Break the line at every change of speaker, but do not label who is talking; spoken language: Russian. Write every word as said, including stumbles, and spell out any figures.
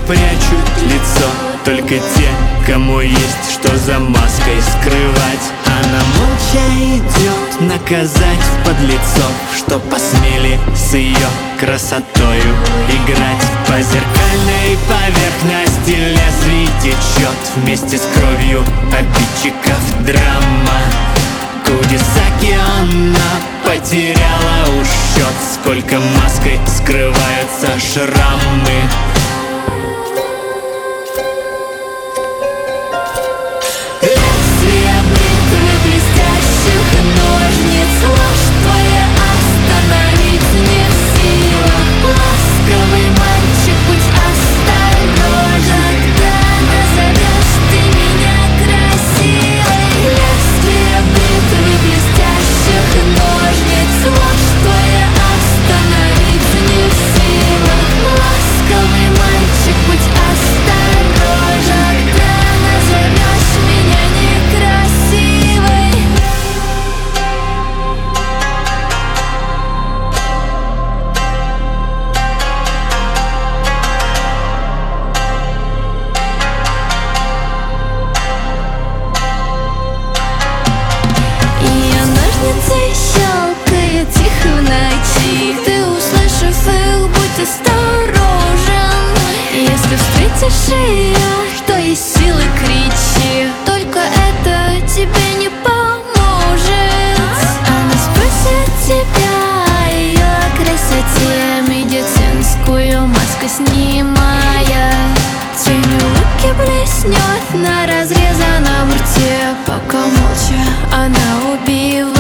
прячут лицо только те, кому есть что за маской скрывать. Она молча идет наказать подлецов, что посмели с ее красотою играть. По зеркальной поверхности лезвий течет вместе с кровью обидчиков драма. Кудесаки она потеряла уж счет, сколько маской скрываются шрамы.
Лезвие бритвы блестящих ножниц, ложь твоя остановить не в силах. Ласковый мальчик, будь осторожен, когда назовешь ты меня красивой. Лезвие бритвы блестящих ножниц, ложь твоя остановить не в силах. Ласковый мальчик, будь осторожен, когда назовешь меня некрасивой. Ее ножницы щелкают тихо в ночи. Ты, услышав их, будь осторожен. Если встретишь ее, что есть силы, кричи. Только это тебе не поможет. Она спросит тебя о ее красоте, медицинскую маску снимая. Тень улыбки блеснет на разрезанном рте, пока молча она убивает.